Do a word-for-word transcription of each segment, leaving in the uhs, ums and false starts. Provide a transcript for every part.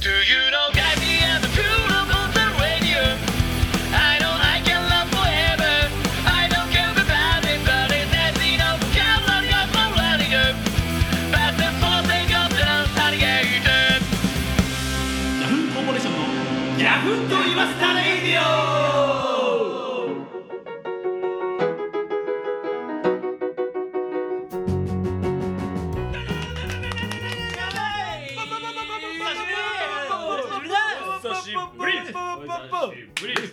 Do you know got me and the cool on the radio? I know I can love forever. I don't care about it, but it's easy enough. Come on, come on, let it go. But the force ain't got enough to get it done. ヤフーコーポレーションのヤフーと言わせたレイディオ。 久しぶりです。久しぶりです。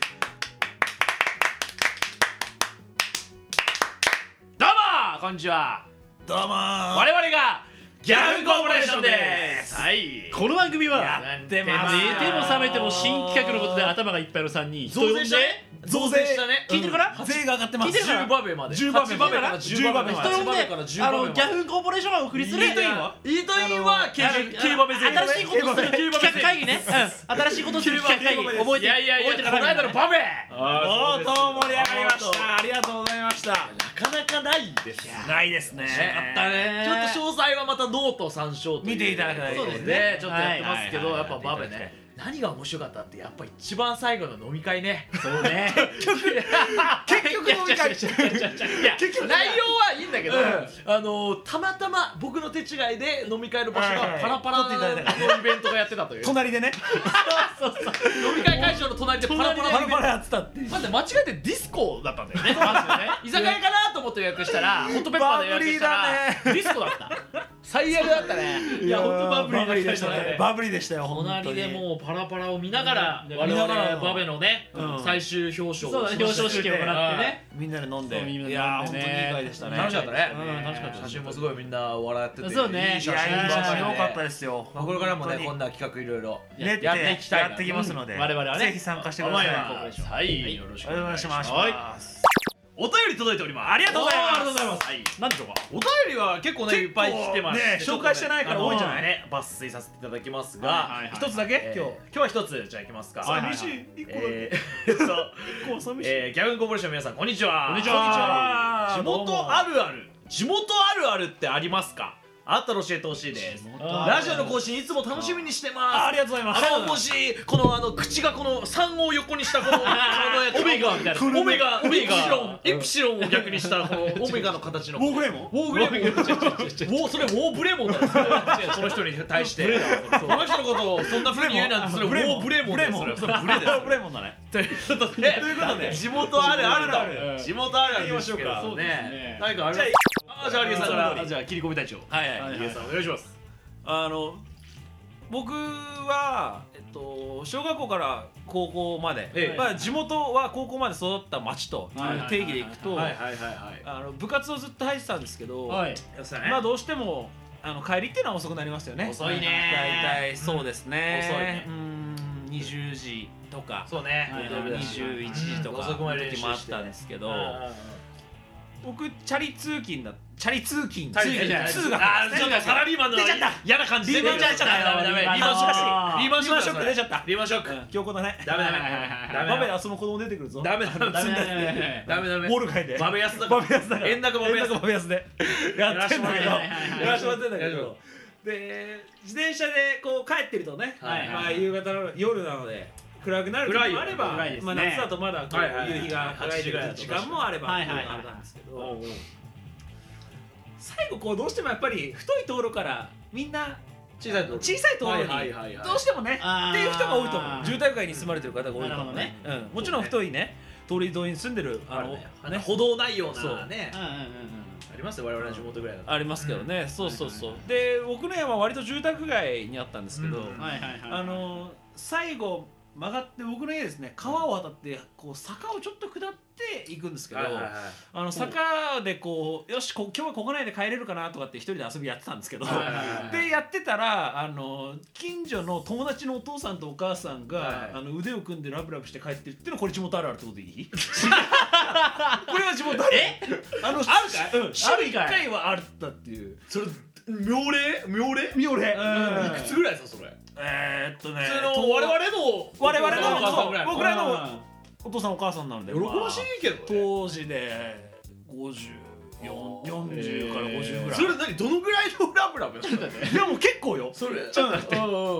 どうもこんにちは。 どうもー。 我々がギャフコーポレーションです。はい。 この番組はやってます寝ても覚めても新企画のことで頭がいっぱいのさんにん増税したね。増税したね。 聞いてるかな？税が上がってます。 じゅうバベまで。 じゅうバベからじゅうバベまで。 人呼んであのギャフコーポレーションがお送りするイートインはイートインは競馬ベ税。 新しいことする企画会議ね。新しいことする企画会議覚えていやいやいや覚えてこの間のバベ。 相当盛り上がりました。ありがとうございました。 なかなかないですないですね。 あったね。ちょっと詳細はまたノート参照という見ていただきたいそうですね。ちょっとやってますけどやっぱバベね。何が面白かったってやっぱ一番最後の飲み会ね。 そうね。 結局飲み会。結局内容はいいんだけど、あのたまたま僕の手違いで飲み会の場所がパラパラのイベントがやってたという。 隣でね。 そうそう。飲み会会場の隣でパラパラパラパラやってたっていう。 まず間違えてディスコだったんだよね。まずね。居酒屋かなと思って予約したらホットペッパーで予約したらディスコだった。最悪だったね。 いや本当バブリーでしたね。バブリーでしたよ。 隣でもうパラパラを見ながら我々バベのね最終表彰を表彰式を行ってね。みんなで飲んで。 いや本当にいい会でしたね。 楽しかったね。 楽しかった。 写真もすごいみんな笑ってて。 そうね。 いい写真ばかりで。 良かったですよ。 これからもねこんな企画いろいろやっていきたい。やってきますので。我々はねぜひ参加してください。 はい。よろしくお願いします。お便り届いております。 ありがとうございます。 ありがとうございます。なんでしょうか。お便りは結構ねいっぱい来てます。 ね紹介してないから多いんじゃないね。抜粋させていただきますが、一つだけ今日今日は一つじゃあいきますか。 寂しい。一個だけ。 えっと一個寂しい。 えギャグンコーポレーション皆さんこんにちは。 こんにちは。 地元あるある地元あるあるってありますか？あったら教えてほしいです。ラジオの更新いつも楽しみにしてます。 ありがとうございます。 あのもしこのあの口がこのさんを横にしたこのオメガみたいなオメガオメガエプシロンエプシロンを逆にしたこのオメガの形のウォーグレーモンウォーグレーモンウォーそれウォーブレーモンなんですよ。その人に対してその人のことをそんな風に言うなんてそれウォーブレーモンです。それブレです。 ブレーモンだね。 ということで地元あるあるだ。地元あるあるですけどね。何かある？あじゃあ有吉さんからじゃあ切り込み隊長。はいはい。有吉さんお願いします。 あの僕はえっと小学校から高校まで、まあ地元は高校まで育った町という定義でいくと、あの部活をずっと入ってたんですけど、まあどうしてもあの帰りっていうのは遅くなりますよね。 遅いね。 大体そうですね。 遅いね。 うんにじゅうじとか、 そうね。 にじゅういちじとかの時もあったんですけど。僕チャリ通勤だチャリ通勤通勤がサラリーマンの嫌な感じで出ちゃった。ダメダメリーマンショックリーマンショック出ちゃった。リーマンショック強行だね。ダメダメダメ。バベで遊ぶ子供出てくるぞ。ダメダメダメダメダメ。モルガイでバベ安だ。バベ安だ。円高バベ安。バベ安でやってんだけどやらしてもらってんだけどで自転車でこう帰ってるとね、まあ夕方の夜なので。暗くなる時もあれば、まあ夏だとまだ夕日が輝いてる時間もあればあれなんですけど、最後こうどうしてもやっぱり太い道路からみんな小さい小さい道路にどうしてもねっていう人が多いと思う。住宅街に住まれてる方が多いと思うね。もちろん太いね通り沿いに住んでるあの歩道ないようなねありますよ我々の地元ぐらいだとありますけどね。そうそうそう。で僕の家は割と住宅街にあったんですけど、あの最後曲がって僕の家ですね川を渡ってこう坂をちょっと下っていくんですけど、あの坂でこうよしこ今日はここ内で帰れるかなとかって一人で遊びやってたんですけど、でやってたらあの近所の友達のお父さんとお母さんがあの腕を組んでラブラブして帰ってるっていうのはこれ地元あるあるってことでいい？これは地元ある。え？あのあるかい？うん。週いっかいはあったっていう。 それ妙齢？妙齢？ 妙齢。 いくつぐらいですかそれ？ えーっとね普通の我々の我々の僕らのお父さんお母さんなんで喜ばしいけど当時でごじゅうよん、よんじゅうからごじゅうぐらい。 それ何どのぐらいのラブラブなんだね。 いやもう結構よ。 それちょっと待って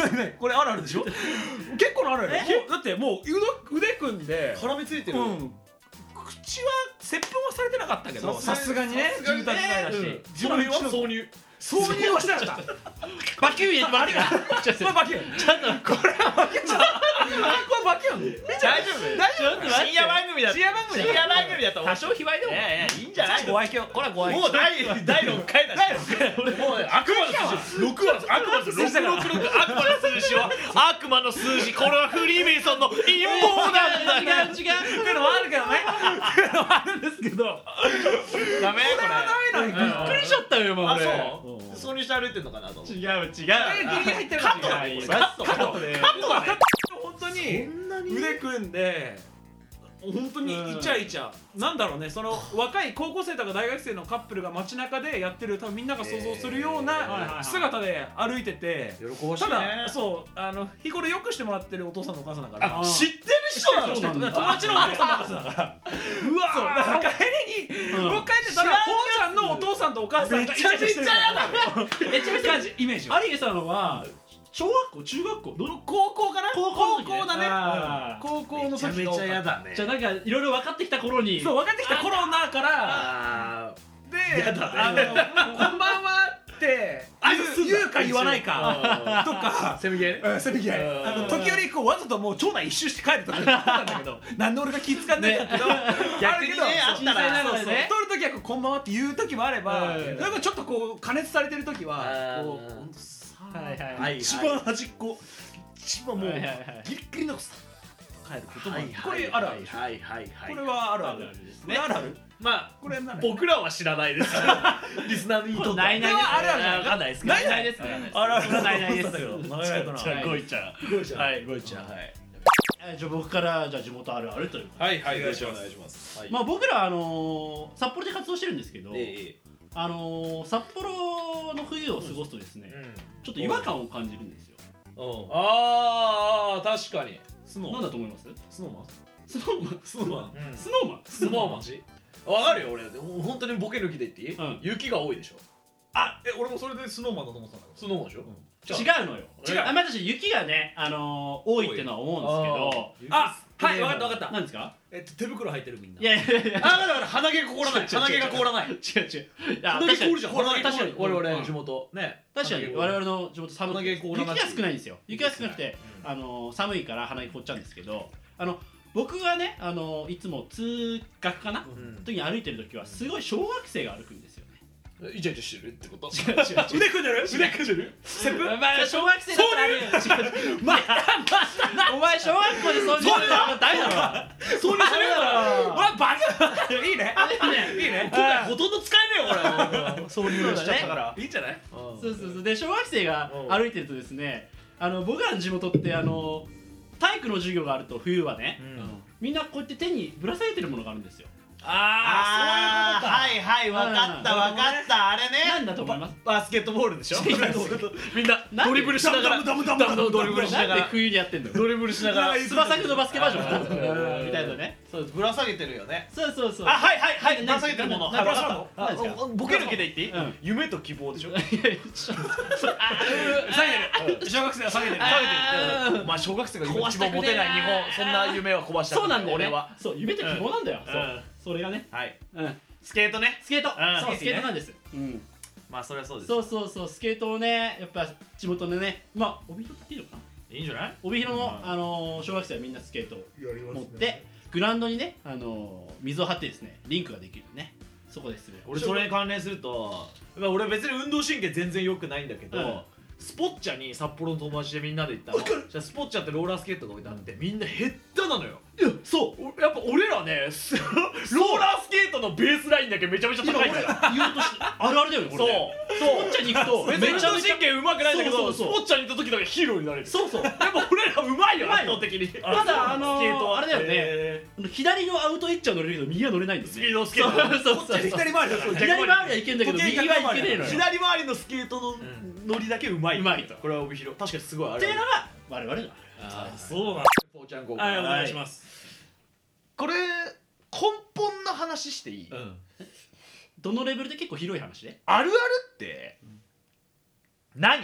これあるあるでしょ。結構のあるある。だってもう腕組んで絡みついてる。 口は接吻はされてなかったけど、さすがにね、住宅街だし。 自分は挿入挿入はしなかった。 バキューン入れてもらってから。これバキューン。ちゃんとこれはバキューン。これバキューン。 大丈夫？ 大丈夫？ 深夜番組だ。深夜番組だ。深夜番組だと多少卑猥でも。 いやいやいいんじゃない？ ご愛嬌。これはご愛嬌。 もう第第六回だし。もう悪魔の数字六は悪魔の数字六六六悪魔の数字は悪魔の数字。これはフリーメイソンの陰謀なんだ。 違う違う。っていうのもあるけどね。っていうのもあるんですけど。 ダメこれ。 ダメなの。 びっくりしちゃったよ今俺。 そうにして歩いてんのかなと思う。 違う違う。ギリ入ってる。カットだね。カットカットで。本当に腕組んで本当にイチャイチャなんだろうね、その若い高校生とか大学生のカップルが街中でやってる多分みんなが想像するような姿で歩いてて、ただそうあの日頃よくしてもらってるお父さんのお母さんだから知ってる人なの？ 友達のお父さんのお母さんだからうわそうだから帰りに僕帰ってたらポンちゃんのお父さんとお母さんがイチャイチャしてるめちゃめちゃ感じイメージ有毛さんは小学校中学校高校かな高校だね高校の時めちゃめちゃ嫌だね。 じゃあなんかいろいろ分かってきた頃にそう分かってきたコロナからであのこんばんはって言うか言わないかとかせめぎ合いせめぎ合いあの時折こうわざともう町内一周して帰るとかあったんだけどなんで俺が気使ってんだけど逆にねあったら撮る時はこんばんはって言う時もあればなんかちょっとこう加熱されてる時はこう一番端っこ一番もうギリギリのさ帰ることもこれあるあるはいはいはいこれはあるあるですね。あるある。 まあこれ僕らは知らないです。リスナーにとってないないです。 あるあるわかんないです。 ないないです。 あるあるないないです。 じゃあゴイちゃん。 ゴイちゃん。 はいゴイちゃん。はい。 じゃあ僕からじゃあ地元あるあるという。 はいはいお願いします。 まあ僕らあの札幌で活動してるんですけど、あの札幌の冬を過ごすとですね、ちょっと違和感を感じるんですよ。 ああ確かに。 なんだと思います？ スノーマン？ スノーマン？ スノーマン？ スノーマン？ スノーマン？わかるよ俺。本当にボケ抜きで言っていい？雪が多いでしょ。 あ、え俺もそれでスノーマンだと思ってたんだけど。 スノーマンでしょ？ 違うのよ。違う。あ、まあ私雪がねあの多いっていうのは思うんですけど。 あ、はいわかったわかった。 何ですか？ えっと手袋履いてるみんな。 いやいやいや。 あだから鼻毛が凍らない。鼻毛が凍らない。 違う違う。 鼻毛凍るじゃん。 確かに我々地元ね。 確かに我々の地元寒くて雪が少ないんですよ。雪が少なくてあの寒いから鼻毛凍っちゃうんですけど、あの僕がねあのいつも通学かな時に歩いてる時はすごい小学生が歩くんですよね。 イチャイチャしてるってこと？ 違う違う。腕組んでる？腕組んでる？セップ？ まあ小学生だったらあるよ。違う。またまた。お前小学校でそういうのダメだろ。 そういうのだろ。わバカ。いいね。いいね。 今回ほとんど使えねえよこれ。そういうのしちゃったから。 いいんじゃない？ そうそうそう。で小学生が歩いてるとですね、あの僕らの地元ってあの体育の授業があると冬はね、みんなこうやって手にぶら下げてるものがあるんですよ。 ああそういうことか。はいはいわかったわかったあれね。 なんだと思います？ バスケットボールでしょ。みんなドリブルしながらダムダムダムドリブルしながなんでら冬にやってんの？ ドリブルしながらつばさくのバスケバージョンみたいなね。 そうぶら下げてるよね。 そうそうそう。 あはいはいはいぶら下げてるもの。 何ですか？ ボケ抜けで言っていい？夢と希望でしょ。 下げる。小学生は下げてる。 下げてる。まあ小学生が一番モテない日本そんな夢は壊した。 そうなんだよね。 俺は。 そう夢と希望なんだよ。そうそれがね。 はい。 うん。 スケートね。 スケート。そうスケートなんです。うん。 まあそれはそうです。 そうそうそうスケートをねやっぱ地元でねまあ帯広っていいのかな。 いいんじゃない？ 帯広のあの小学生はみんなスケートを持ってグラウンドにねあの水を張ってですねリンクができるね。そこでする。 俺それに関連すると俺別に運動神経全然良くないんだけど。スポッチャに札幌の友達でみんなで行ったの。じゃあスポッチャってローラースケートが置いてあってみんな減ったなのよ。 いやそうやっぱ俺らねローラースケートのベースラインだけめちゃめちゃ高いんだよ。 言うとしあるあるだよねこれ。そうスポッチャに行くと別に運動神経うまくないんだけどスポッチャに行った時だけヒーローになれる。 そうそう。 やっぱ俺らうまいよ圧倒的に。 ただあのあれだよね左のアウトエッジは乗れるけど右は乗れないんですね。スピードスケート。 そうそう。 左回りだから左回りはいけんだけど右はいけねえのよ。 左回りのスケートの乗りだけうまい。 うまいと。 これは帯広。確かにすごいある。 っていうのが我々の。 ああそうなん。ポーちゃん高校。 はいお願いします。 これ根本な話していい？ どのレベルで結構広い話で？ あるあるって何？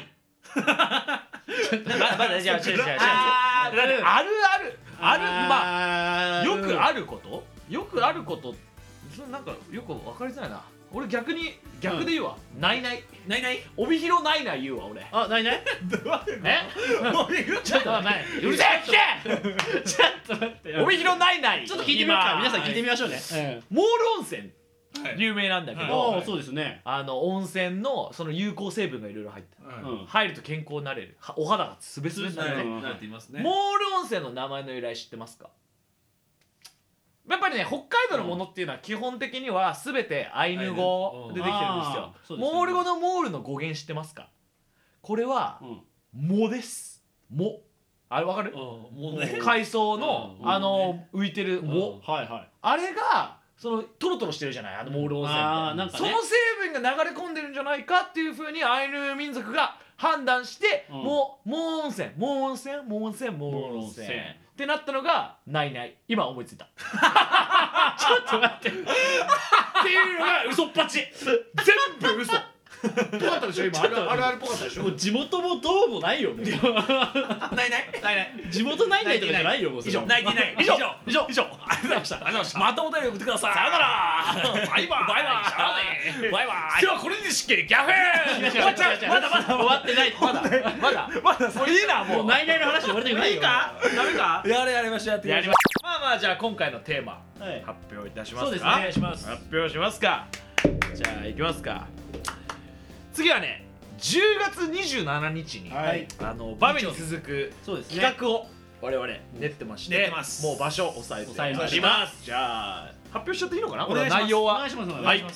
まだまだじゃあ違う違う違うあるあるあるあるまあよくあることよくあることそれなんかよく分かりづらいな。俺逆に逆で言うわ、うん、ないないないない帯広ないない言うわ俺。 あ、ないないえちょっと待ってうるせえ聞けちょっと待って帯広ないないちょっと聞いてみようか。皆さん聞いてみましょうね。 モール温泉有名なんだけど、 はい、そうですね。 あの温泉のその有効成分がいろいろ入ってる、うん、入ると健康になれる、お肌がすべすべになる、 うん、なっていますね。 モール温泉の名前の由来知ってますか？やっぱりね、北海道のものっていうのは基本的には全てアイヌ語でできてるんですよ。すね、モール語のモールの語源知ってますか？これは、うん、藻です。藻。あれわかる？うん、ね、海藻の、うん、あの、うん、浮いてる藻、うん、はいはい、あれがそのトロトロしてるじゃない、あのモール温泉って、あ、なんかね、その成分が流れ込んでるんじゃないかっていうふうにアイヌ民族が判断して、うん、もう、もう温泉、もう温泉、もう温泉、もう温泉ってなったのがないない。今思いついた。ちょっと待ってっていうのが嘘っぱち。全部嘘。ぽかったでしょ今。あるあるあるぽかったでしょ。もう地元もどうもないよ。もうないないないない地元ないないとかじゃないよ。もう以上ないない以上以上以上。ありがとうございました。ありがとうございました。またお便り送ってください。さよなら。バイバイバイバイバイバイ。ではこれにしっけりギャフー。 まだまだ終わってない。 まだまだまだ。もういいなもう。 ないないの話終わりたくないよ。 いいか？ダメか？ やれやりましょうやってやりましょう。まあまあじゃあ今回のテーマ発表いたしますか。 そうですね。お願いします。 発表しますか。じゃあいきますか。次はね、じゅうがつにじゅうしちにちに、はい、あのバメに続く企画を我々練ってまして、もう場所を押さえております。じゃあ発表しちゃっていいのかな？これ内容は。お願いします。お願いします。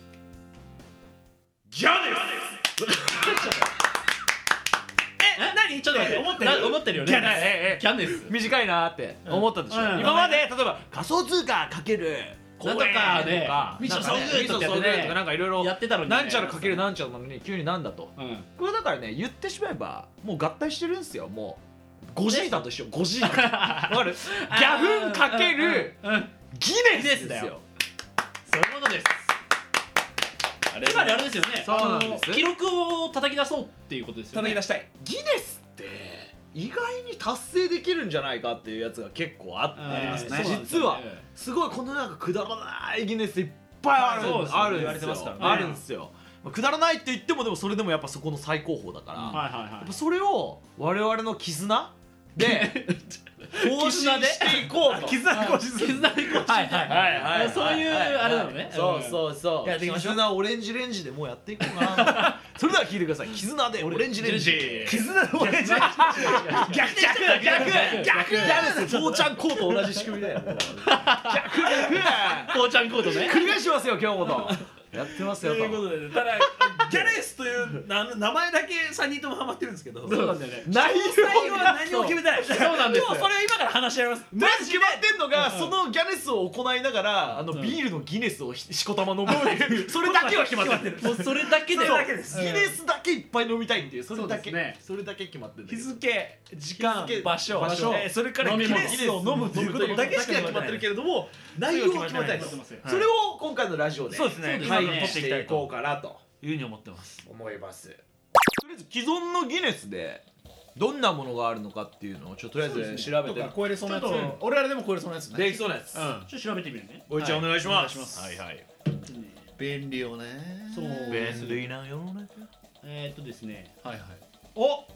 ギャネス。 え、何？ちょっと待って、思ってる思ってるよね。 ギャネス。短いなーって思ったでしょ。今まで例えば仮想通貨かけるなんとかね、 ミソソグーとかなんかいろいろやってたのに、なんちゃらかけるなんちゃらなのに急になんだと。これだからね、言ってしまえばもう合体してるんですよ。もうゴジータと一緒。ゴジータわかる？ギャフンかけるギネスですよ。 そういうことです。つまりあれですよね、記録を叩き出そうっていうことですよね。 叩き出したい。 ギネスって意外に達成できるんじゃないかっていうやつが結構あって、実はすごいこのなんかくだらないギネスいっぱいあるあるんですよ。あるんですよ。くだらないって言ってもでもそれでもやっぱそこの最高峰だから、やっぱそれを我々の絆で更新していこうと。 絆で更新する。 絆で更新。はいはいはい。そういうあれなのね。 そうそうそう。やっていきましょう。絆オレンジレンジでもうやっていこうかな。それでは聞いてください。絆でオレンジレンジ。 絆でオレンジレンジ。逆逆逆逆逆です。父ちゃんコート同じ仕組みだよ。逆逆。父ちゃんコートね。 繰り返しますよ今日もと。やってますよと。 ということで、ただギャネスという名前だけさんにんともハマってるんですけど、 そうなんだよね。 内容は何も決めてない。 そうなんです。 今日それを今から話し合います。 まず決まってんのがそのギャネスを行いながらあのビールのギネスをしこたま飲むっていう、それだけは決まってる。 もうそれだけで。 ギネスだけいっぱい飲みたいっていう、それだけそれだけ決まってる。 日付、時間、場所、それからギネスを飲むということだけしか決まってるけれども、内容は決まってないです。それを今回のラジオでそうですね、 取っていきたいとかなというふうに思ってます思います。とりあえず既存のギネスでどんなものがあるのかっていうのをちょっととりあえず調べて、 超えれそうなやつ、俺らでも超えれそうなやつできそうなやつ、 ちょっと調べてみるね。 おいちゃんお願いします。 はいはい。便利よね。 そう便利な世の中。 えーっとですね、 はいはい。 おこ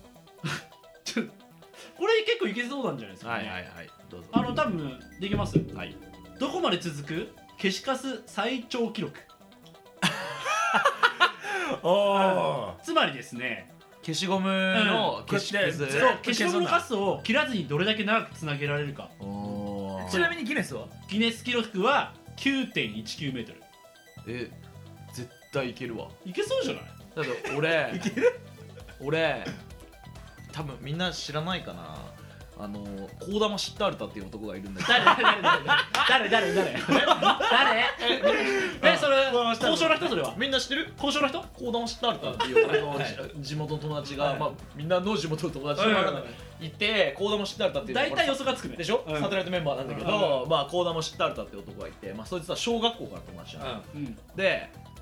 れ結構いけそうなんじゃないですかね。 はいはいはい、どうぞ。 あの多分できます。 はい。 どこまで続く消しカス最長記録。つまりですね、 消しゴムの消しカス、 消しゴムのカスを切らずにどれだけ長くつなげられるか。 ちなみにギネスはギネス記録は きゅうてんいちきゅうメートル。 え、絶対いけるわ。 いけそうじゃない？ だって俺いける？俺多分みんな知らないかな。あのコーダマシッタールタっていう男がいるんだけど、 誰誰誰誰誰誰誰え、それ交渉の人？それはみんな知ってる？ 交渉の人？ コーダマシッタールタっていう俺の地元の友達が、まあみんなの地元の友達がいて、コーダマシッタールタっていう大体予想がつくねでしょ、サテライトメンバーなんだけど、まあコーダマシッタールタっていう男がいて、まあそいつは小学校から友達なので、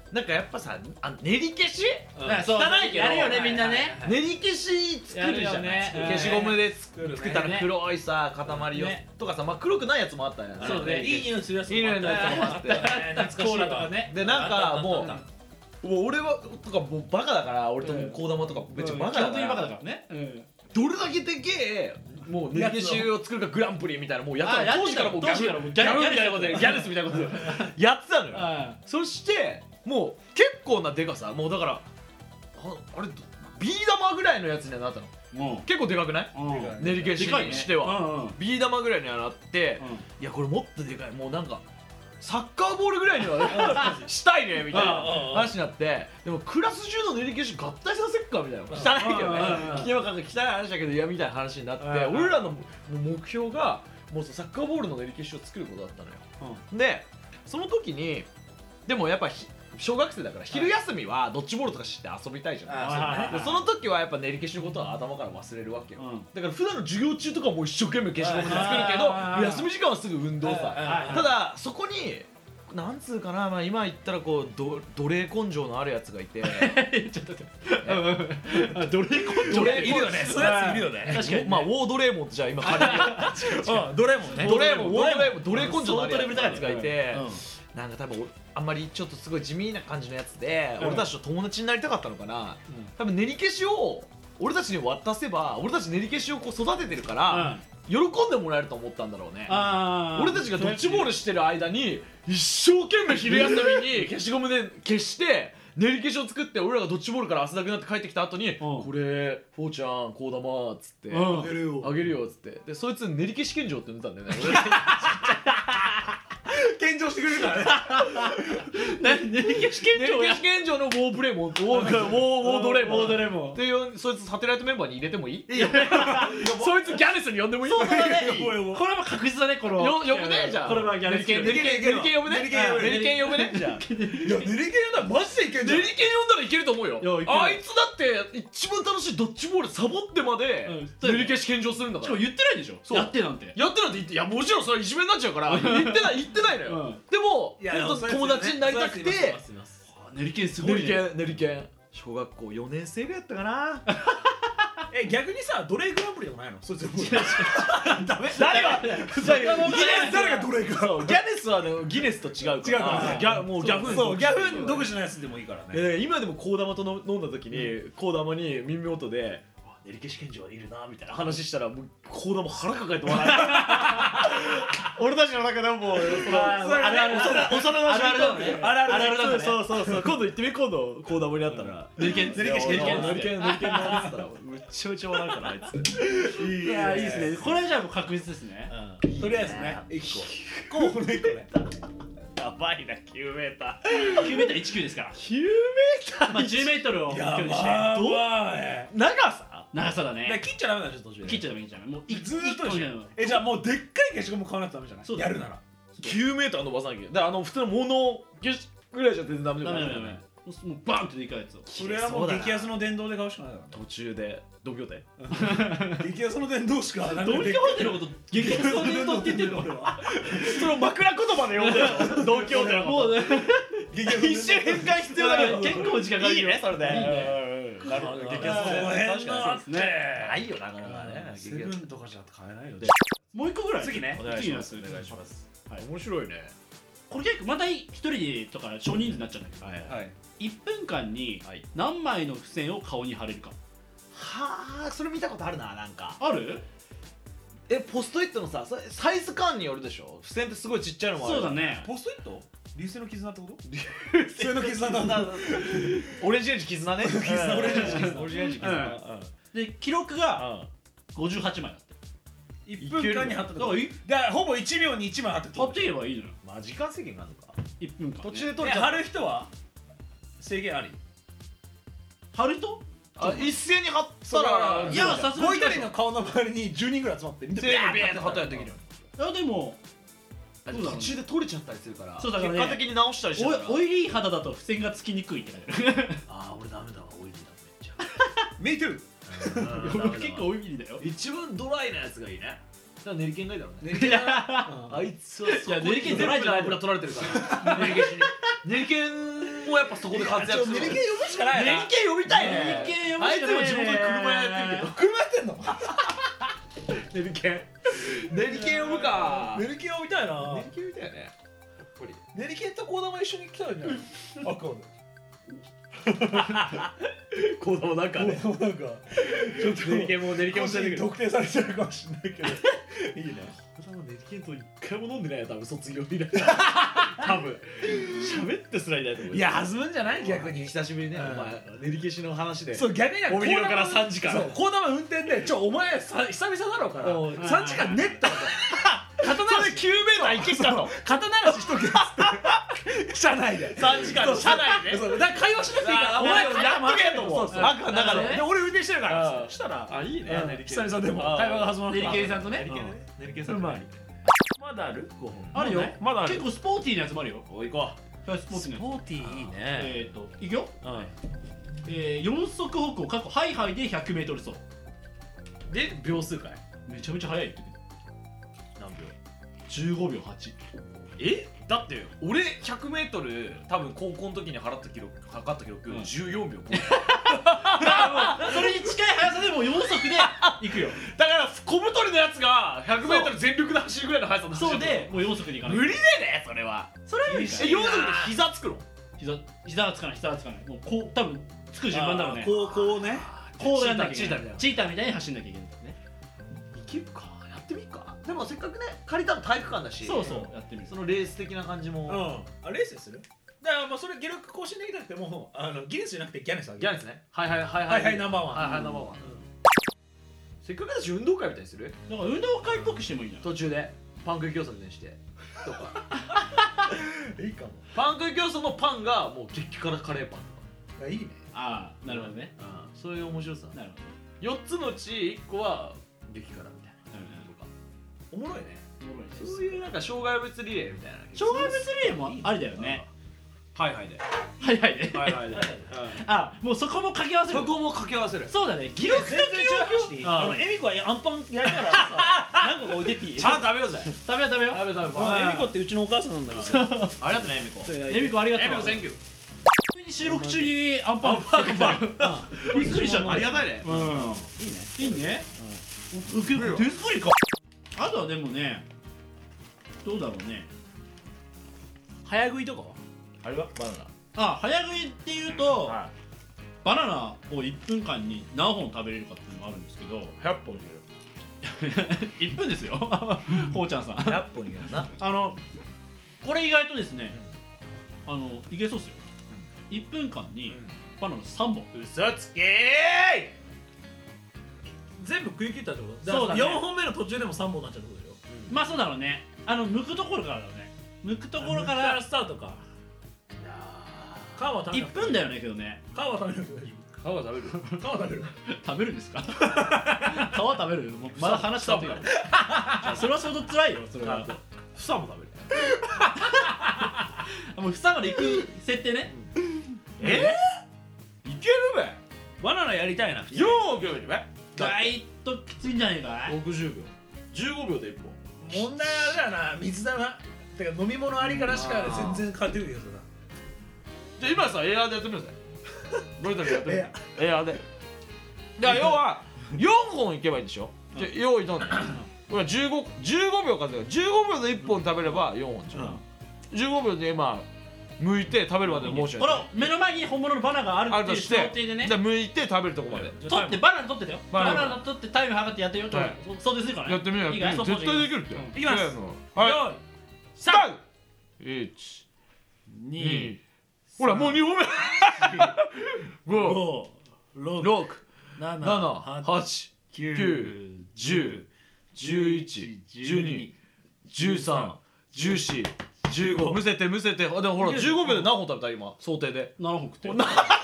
なんかやっぱさあ練り消し汚いけどやるよねみんなね練り消し作るじゃない消しゴムで作ったら黒いさ塊をとかさまあ黒くないやつもあったよねそうねいい匂いするやついい匂いのやつもあってコーラとかねでなんかもうもう俺はとかもうバカだから俺とこう玉とかめっちゃバカだからバカだからねどれだけでけえもう練り消しを作るかグランプリみたいなもうやった当時からもうギャルみたいなことでギャルスみたいなことでやってたのよそしてもう結構なでかさもうだからあれビー玉ぐらいのやつにはなったの結構でかくない練り消しにしてはビー玉ぐらいにはなっていやこれもっとでかいもうなんかサッカーボールぐらいにはしたいねみたいな話になってでもクラス中の練り消し合体させっかみたいな汚いけどね今から汚い話だけどいやみたいな話になって俺らの目標がもうサッカーボールの練り消しを作ることだったのよでその時にでもやっぱ小学生だから昼休みはドッジボールとかして遊びたいじゃんでその時はやっぱ練り消しのことは頭から忘れるわけよだから普段の授業中とかも一生懸命消しゴムで作るけど休み時間はすぐ運動さただそこになんつうかなまあ今言ったらこうど奴隷根性のあるやつがいてちょっと奴隷根性いるよねそういうやついるよね確かにまあウォードレーモンってじゃあ今仮にドレーモンねドレーモンウォードレーモン奴隷根性のあるやつがいてなんか多分あんまりちょっとすごい地味な感じのやつで、うん、俺たちと友達になりたかったのかな、うん、多分練り消しを俺たちに渡せば俺たち練り消しをこう育ててるから、うん、喜んでもらえると思ったんだろうね俺たちがドッジボールしてる間に一生懸命昼休みに消しゴムで消して練り消しを作って俺らがドッジボールから汗だくになって帰ってきた後に、うん、これフォーちゃんこう玉っつって、うん、あげるよあげるよっつってでそいつ練り消し献上って呼んでたんだよね献上してくれるからね練り消し献上練り消し献上のウォーブレモンウォードレモンウォードレモンっていうそいつサテライトメンバーに入れてもいい？いやそいつギャネスに呼んでもいい？ そうだねこれは確実だねこの呼ぶねじゃあこれはギャネス練り消呼ぶね練り消呼ぶねじゃあいや練り消呼んだらマジでいけるじゃん練り消呼んだらいけると思うよあいつだって一番楽しいドッジボールサボってまで練り消し献上するんだからしかも言ってないでしょやってなんてやってなんて言っていやもちろんそれいじめになっちゃうから言ってない言ってないのよでも友達になりたくて練り消すごいね練り消小学校よねん生ぐらいやったかなえ逆にさ奴隷グランプリでもないのそいつダメ誰がギネス誰が奴隷かギャネスはギネスと違うからもうギャフンそうギャフン独自のやつでもいいからね今でもコーダマと飲んだ時にコーダマに耳元で練り消し献上はいるなみたいな話したらもうコーダマ腹抱えて笑う俺たちの中でももうあるある幼なじみあるあるだねあるあるだねそうそうそう今度行ってみ今度コーダマにあったら練り消し練り消し練り消しなんて言ったらめちゃめちゃ笑うからあいついやいいですねこれはじゃあもう確実ですねとりあえずねいっこ候補のいっこねやばいなきゅうメーターきゅうメーターいちきゅうですからきゅうメーターまあじゅうメートルをやばい長さ長さだね切っちゃダメなんでしょ途中で切っちゃダメ切っちゃダメもうずーっとえじゃあもうでっかい消しゴム買わなくてダメじゃないやるならきゅうメーター伸ばさなきゃだからあの普通の物ぐらいじゃ全然ダメだよダメダメもうバンってでかいやつをそれはもう激安の電動で買うしかないだろ途中で同業で激安の電動しか同業でのこと激安の電動って言ってんの俺はそれを枕言葉で呼んでる同業でもうね一瞬変換必要だけど結構時間かかるよいいねそれでいいねなるほど激安の電動確かにないよなかなかねセブンとかじゃ買えないよもう一個ぐらい次ねお願いしますお願いします面白いねこれ結構また一人でとか少人数になっちゃうんだけどはいいっぷんかんに何枚の付箋を顔に貼れるかはあそれ見たことあるななんかあるえポストイットのさサイズ感によるでしょ付箋ってすごいちっちゃいのもあるそうだねポストイット流星の絆ってこと流星の絆なんだオレンジレンジ絆ね絆オレンジレンジ絆オレンジレンジ絆で記録がごじゅうはちまいだっていっぷんかんに貼ったってことだからほぼいちびょうにいちまい貼ってって貼っていればいいのよまあ時間制限があるのかいっぷんかん途中で取れちゃう貼る人は制限あり貼る人あ一斉に貼ったらいやさすがにボイタリの顔の周りにじゅうにんぐらい集まって全部ビーって貼ったらできるよいやでも途中で取れちゃったりするからそうだからね結果的に直したりしてたらオイリー肌だと付箋がつきにくいって書いてあるああ俺ダメだわオイリーだめっちゃ Me too 俺結構オイリーだよ一番ドライなやつがいいねだから練り剣がいいだろうねあいつはいや練り剣ドライじゃない油取られてるから練り剣に練り剣もやっぱそこで活躍する。 練り系呼ぶしかないな。 練り系呼びたいね。 練り系呼ぶしかないね。 あいつも地元で車屋やってるけど。 車やってんの？ 練り系。練り系呼ぶか。 練り系呼びたいな。 練り系呼びたいよね。やっぱり。 練り系とコーダマ一緒に来たらいいんじゃない？あ、こう。 コーダマなんかね。 なんかちょっと練り系も練り系もしてるけど。 特定されちゃうかもしれないけど。いいね。 コーダマ練り系と一回も飲んでないよ多分卒業以来。多分喋ってすらいないと思う。 いや弾むんじゃない逆に。 久しぶりね。お前練り消しの話で。 そう逆にね。 帯広からさんじかん。 そうコーダマ運転でちょお前さ久々だろうからさんじかんねってこと。 肩慣らしきゅうメーターいけっかと。 肩慣らししとけっつって車内でさんじかんの車内で。 そうだから会話しなくていいからお前やっとけと思う。 そうそうバカの中で俺運転してるからそしたらあいいね。 久々でも会話が弾む。 練り系さんとね。 練り系さん。 うまい。まだある？ごほん。 あるよ。 まだある。 結構スポーティーなやつもあるよ。 おい行こスポーティーなやつ。 ポーティーいいね。 えっといくよ。 う。 えよん速歩行過去ハイハイでひゃくメートル走。 で秒数かい。 めちゃめちゃ速いって。 何秒？ じゅうごびょうはち。 え？だって俺ひゃくメートル多分高校の時に払った記録測った記録じゅうよんびょう。 それに近い速さでもよん速で行くよ。 だから小太りのやつがひゃくメートル全力で走るぐらいの速さで走る。 そうでもうよん速で行かない。 無理だねそれは。 それは無理。 えよん速で膝つくの？ 膝膝がつかない膝がつかない。もうこう多分つく順番だろうね。 こうこうね。 こうやんなきゃいけない。 チーターみたいな。 チーターみたいに走んなきゃいけないんだよね。 いけるかやってみっか。でもせっかくね借りたの体育館だし。 そうそうやってみる。 そのレース的な感じも。 うん。あレースでする？だからもうそれ記録更新できなくてもあのギネスじゃなくてギャネスあげる。 ギャネスね。はいはいはいはいはいナンバーワン。 はいはいナンバーワン。せっかくだし運動会みたいにする？ だから運動会っぽくしてもいいんじゃない？ 途中でパン食い競争みたいにしてとか。 いいかも。 パン食い競争のパンがもう激辛カレーパンとか。 いいね。 ああなるほどね。 そういう面白さ。 なるほよっつのうちいっこは激辛みたいなとか。 おもろいね。 ど。 そういうなんか障害物リレーみたいな。 障害物リレーもありだよね。 はいはいで。 はいはいね。 はいはいで。 あもうそこも掛け合わせる。 そこも掛け合わせる。 そうだね。記録と記憶。 あのエミコはアンパン焼いたらさ何個か置いてっていい？ ちゃんと食べようぜ。 食べよう食べよう。 食べ食べ。 エミコってうちのお母さんなんだから。 ありがとうねエミコ。 エミコありがとう。 エミコセンキュー。 収録中にアンパンパンパン。びっくりしちゃった。 ありがたいね。 うん。いいね。いいね。受ける。手作りか。あとはでもね。どうだろうね。 早食いとかは？ あれはバナナ。 あ早食いっていうとバナナをいっぷんかんに何本食べれるかっていうのがあるんですけどひゃっぽんいけいっぷんですよほうちゃんさんひゃっぽんいけるな。 あのこれ意外とですねあのいけそうっすよいっぷんかんにバナナさんぼん嘘つけー。 全部食い切ったってこと？ そうだね。 よんほんめの途中でもさんぼんになっちゃうってことでしょ？ まあそうだろうねあの剥くところからだろうね剥くところからスタートか。皮は食べいっぷんだよねけどね皮は食べる。 皮食べる。 皮食べる。 食べるんですか皮食べるもうまだ話したってよそれは相当辛いよそれは房も食べる。 もう房まで行く設定ねえー、いけるべ。 バナナやりたいな。 よん秒でべ。 だいときついんじゃねえかろくじゅうびょう。じゅうごびょうでいっぽん。 問題あれだよな水だな。てか飲み物ありかなしかで全然変わってくるけどさ。 じゃあ今さエアーでやってみようぜ。ロイタルでやってみよう。エアーで。だから要はよんほんいけばいいんでしょ。じゃあ用意どんどん。これはじゅうごびょうかじゅうごびょうでいっぽん食べればよんほんでしょ。じゅうごびょうで今剥いて食べるまでのモーション。 この目の前に本物のバナナがあるっていうあるとして想定でねじゃあ剥いて食べるとこまで取ってバナナ取ってたよバナナバナナ取ってタイム測ってやってよちょっと想定するからねやってみようやってみよう。絶対できるって。 いきます。 はい。 よいスタート。いちにほらもうにほんめ。ごろろくくななななはちきゅうじゅうじゅういちじゅうにじゅうさんじゅうよんじゅうごむせてむせて。あでもほらじゅうごびょうで何本食べた今想定で。 ななほん食ってるいや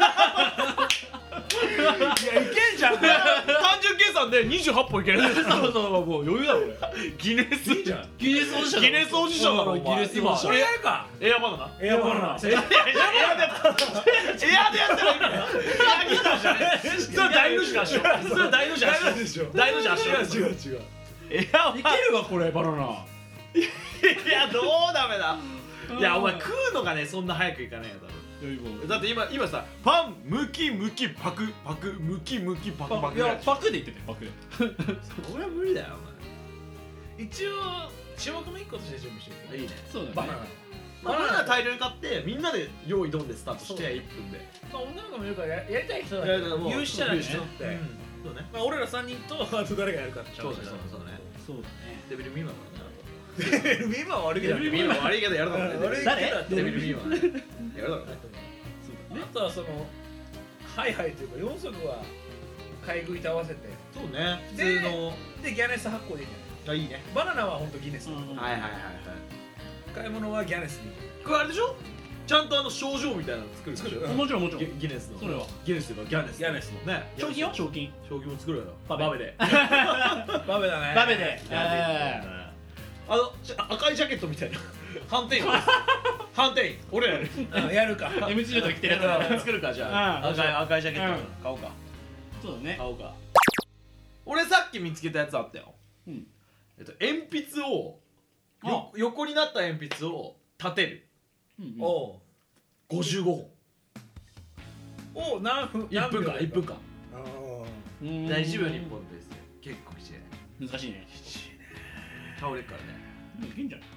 いけんじゃん。 単純計算でにじゅうはっぽんいける。 そうそうもう余裕だこれギネスいいじゃん。 ギネス王子ギネス王子賞だろお前。 ギネス王子賞これやるか。 エアバナナ。 エアバナナ。 エアでやったらいいんだよ。エアギターじゃねえ。それは大の字だしょ。それは大の字だしょ。 でしょ。 大の字だしょ。 違う違う。 エアいけるわこれバナナいやどうダメだ。いやお前食うのがねそんな早くいかないよ多分。 だって今今さパンムキムキパクパクムキムキパクパク。 いやパクで言っててパクで。 それは無理だよお前。一応種目目いっことして準備してる。 いいね。 そうだね。 バナナ。 バナナ大量に買ってみんなで用意どんでスタートしていっぷんで。 女の子もいるからややりたい人だけど有志者だね。そうね。まあ俺らさんにんとあと誰がやるかって。 そうそうそうね。 そうだね。 デビルミーマンだね。 デビルミーマンは悪いけど。 デビルミーマン悪いけどやるだろうね。 誰？ デビルミーマンやるだろうね。 あとはそのハイハイというかよん足は買い食いと合わせて。 そうね。普通のでギャネス発行でいいんじゃない？ あいいね。 バナナは本当ギネス。はいはいはいはい。 買い物はギャネスに。 これあれでしょ？ちゃんとあの賞状みたいなの作る作る。 もちろんもちろん。 ギネスの。 それはギネスとかギャネス。 ギャネスのね。 賞金よ賞金。 賞金も作るよ。 バベで。 バベだね。 バベで。 あの赤いジャケットみたいな。判定員。判定員。俺らやる。 やるか。 エムジー の時着てるやつ。 作るかじゃあ。赤い赤いジャケット買おうか。 そうだね。 買おうか。俺さっき見つけたやつあったよ。 うん。 えっと鉛筆を横になった鉛筆を立てる。 おう。 ごじゅうごほん。 おう何分？ いっぷんかんいっぷんかん。大丈夫日本です。結構きつい。 難しいね。 きついね。倒れるからね。 いけんじゃない？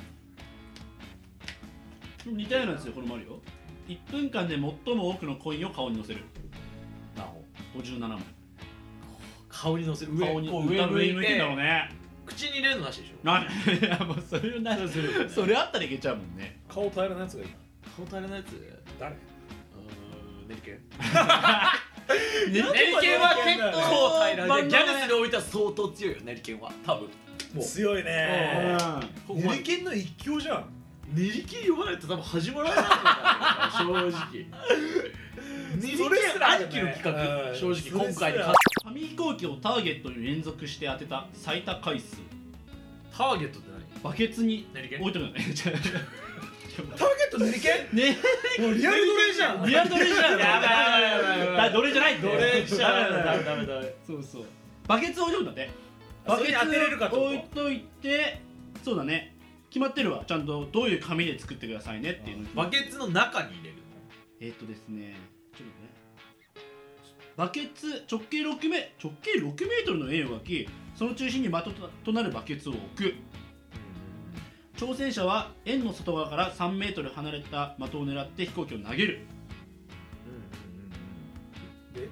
似たようなやつでこれもあるよ。いっぷんかんで最も多くのコインを顔に乗せる。 なほごじゅうななまい。 顔に乗せる。 顔に上上向いてんだろうね。 口に入れるのなしでしょ。 なんいやもうそれなそれあったらいけちゃうもんね。 顔平らなやつがいい。 顔平らなやつ？ 誰？ うーん、ネリケン。 ネリケンは結構平らでギャネスに置いたら相当強いよネリケンは多分。 強いね。 ネリケンの一強じゃん。ネリケン呼ばないと多分始まらないんだから正直。ネリケンありきの企画正直今回で紙飛行機をターゲットに連続して当てた最多回数。 ターゲットって何？ バケツにネリケン置いてるのね。 ターゲットネリケン？ ねもうリアル奴隷じゃん。 リアル奴隷じゃん。 やばいやばいやばい。 奴隷じゃない。 奴隷じゃん。 ダメダメダメ。そうそう。バケツ置いてるんだって。バケツ当てれるかと置いといて、そうだね。決まってるわ。ちゃんとどういう紙で作ってくださいねっていうの。 バケツの中に入れるの？ えっとですね。ちょっとね。バケツ直径ろくメ直径ろくメートルの円を描き、その中心に的となるバケツを置く。挑戦者は円の外側からさんメートル離れた的を狙って飛行機を投げる。 で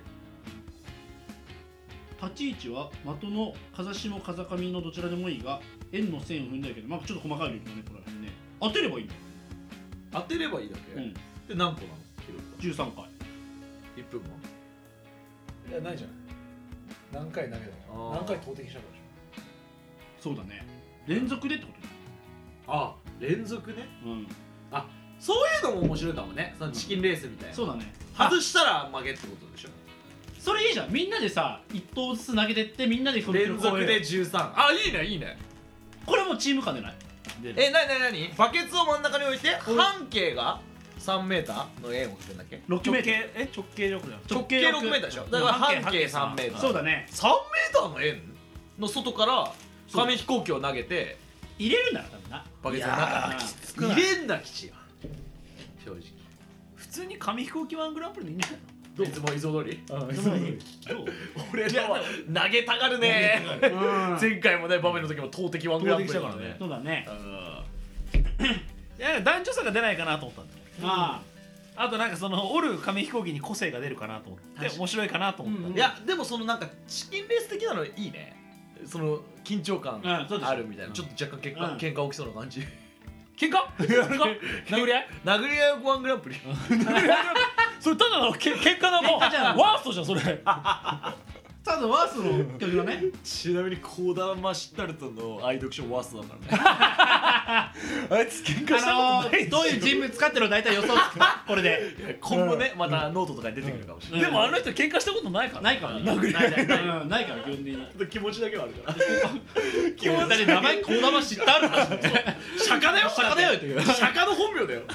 立ち位置は的の風下風上のどちらでもいいが円の線を踏んだけど、まあちょっと細かいルールだねこれね。当てればいいんだよ。 当てればいいだけ？ うん。 で何個なの？ じゅうさんかい。 いっぷんも？ いやないじゃない。何回投げたの？何回投擲したかでしょ。そうだね。連続でってことだよ。 あ、連続ね。 うん。 あ、そういうのも面白いかもね。そのチキンレースみたいな。 そうだね。 外したら負けってことでしょ。 それいいじゃん。みんなでさいっ投ずつ投げてってみんなで連続でじゅうさん。あ、いいねいいね。 これもチーム間でない。 え、なになになに？バケツを真ん中に置いて半径がさんメーターの円を置くんだっけ？ ろくメートル。 え、直径ろくだよ。 直径ろくメーターでしょ。だから半径さんメーター。 そうだね。 さんメーターの円の外から紙飛行機を投げて入れるんだな多分な。 バケツの中に入れんな吉や。正直。 普通に紙飛行機ワングランプリでいいんじゃないの？ いつもいつも通り。 どう？ 俺らは投げたがるね。前回もねバメの時も投擲ワングランプリだからね。 そうだね。 いや男女差が出ないかなと思ったんだよ。 ああとなんかその折る紙飛行機に個性が出るかなと思って面白いかなと思った。 いやでもそのなんかチキンレース的なのいいね。その緊張感あるみたいな。ちょっと若干喧嘩喧嘩起きそうな感じ。 喧嘩？殴り合い？ 殴り合いワングランプリ。 それただのけ喧嘩だもん。ワーストじゃんそれ。 ただワーストの曲だね。 ちなみにコーダマシッタルトの愛読書ワーストだからね。あいつ喧嘩したことない。 どういう人物かっていうの大体予想つく。これで今後ねまたノートとかに出てくるかもしれない。 でもあの人喧嘩したことないから。 ないからね。 殴り合いないからないから基本的に。 気持ちだけはあるから。 基本的に名前コーダマ知ってあるから。 釈迦だよ。 釈迦だよっていう。 釈迦の本名だよ。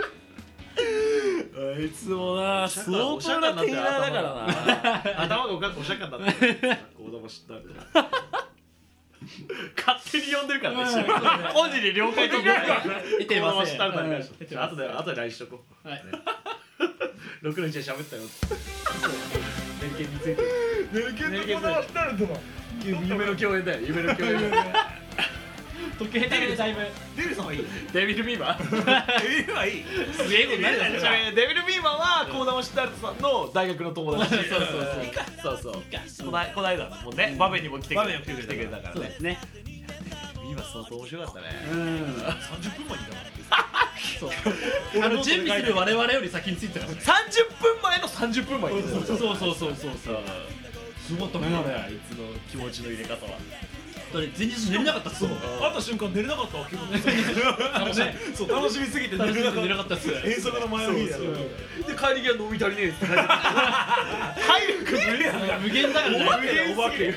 あいつもな相当なテイラーだからな。 頭がおかしくお釈迦になってる。コーダマ知ってある。勝手に呼んでるからね。本人に了解とか。 いてますね。 あとであとでラインしとこう。 ろくのいちで喋ったよネリケンについてネリケンとこだわってるんだ夢の共演だよ夢の共演時計台でだいぶデビルさんはいいデビル・ビーバーデビルはいいすげえことになるだろデビル・ビーバーはコーダマシッタルトさんの大学の友達そうそうそうそうそうこないこないだもんねバベにも来てくれてくれたからねそうですねビーバー相当面白かったねうんさんじゅっぷんまえにいたそうあの準備する我々より先に着いてたからねさんじゅっぷんまえのさんじゅっぷんまえにそうそうそうそうそうそうすごかったねあれあいつの気持ちの入れ方はだって前日寝れなかったっすもん会った瞬間寝れなかったわ気分そう楽しみすぎて寝れなかったっす遠足の前の日だよで帰り際飲み足りねえって体力無理やな無限だからねお化けお化け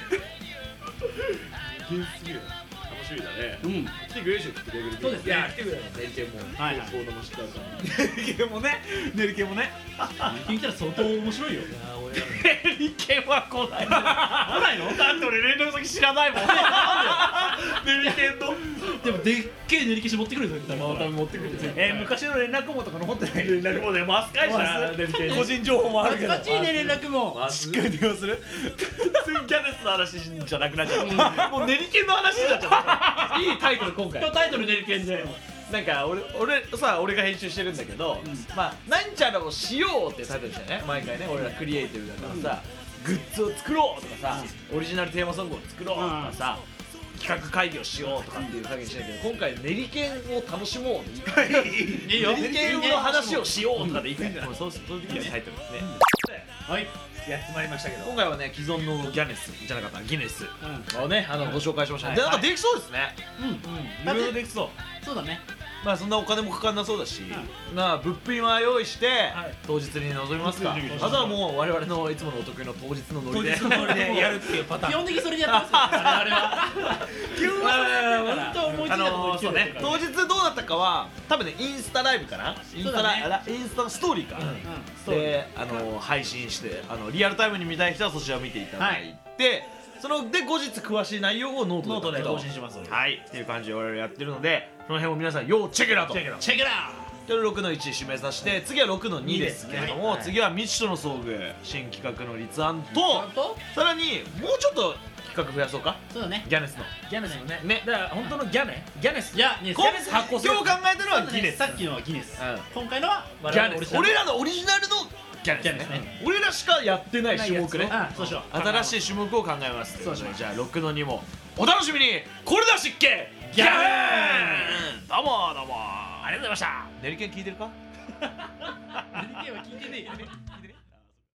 無限すぎる楽しみだねうん来てくれるでしょ来てくれるそうですねいや来てくれるネリケンもはいはいコーダマシッタルトさんネリケンもねネリケンもね聞いたら相当面白いよネリケンは来ない来ないのだって俺連絡先知らないもんネリケンのでもでっけえ練り消し持ってくるぞみたいなまた持ってくるえ昔の連絡網とか残ってない連絡もねマス会社ネリケン個人情報もあるけど懐かしいね連絡もしっかり電話するギャネスの話じゃなくなっちゃったもうネリケンの話になっちゃったいいタイトル今回今日タイトル練り消しでなんか俺俺さ俺が編集してるんだけど、まあなんちゃらをしようってタイトルしてね毎回ね俺らクリエイティブだからさ、グッズを作ろうとかさ、オリジナルテーマソングを作ろうとかさ、企画会議をしようとかっていう影にしてるけど今回練り剣を楽しもういいよ練り剣の話をしようとかでいいかいそうそういう時のタイトルですねはいやってまいりましたけど今回はね既存のギャネスじゃなかったギネスをねあのご紹介しましたでなんかできそうですねうんいろいろできそうそうだねまあそんなお金もかかんなそうだし、なあ物品は用意してはい当日に臨みますか。 当日にあとはもう我々のいつものお得意の当日のノリで。 当日のノリでやるっていうパターン基本的にそれでやってますよあれは基本は本当思いついたあのことー、そうね当日どうだったかは多分ねインスタライブかなインスタライブ、インスタストーリーか、であのー、配信してあのリアルタイムに見たい人はそちらを見ていただいて、そので後日詳しい内容をノートでノートで更新しますはいっていう感じで我々やってるのでその辺を皆さん要チェックラとチェックラチェックラでろくのいち締めさせて次はろくのにですけれども、 はい次は未知との遭遇新企画の立案ととさらにもうちょっと企画増やそうかそうだねギャネスのギャネスのねねだから本当のギャネギャネスいやね今ギャネス今日考えたのはギネスさっきのはギネスうん今回のはギャネス俺らのオリジナルのギャネスギャネスねね俺らしかやってない種目ねあそうしよう新しい種目を考えますそうしましょうじゃあろくのにもお楽しみにこれだ湿気ギャーンどうもどうもありがとうございました練り剣聞いてるか練り消しは聞いてねえよ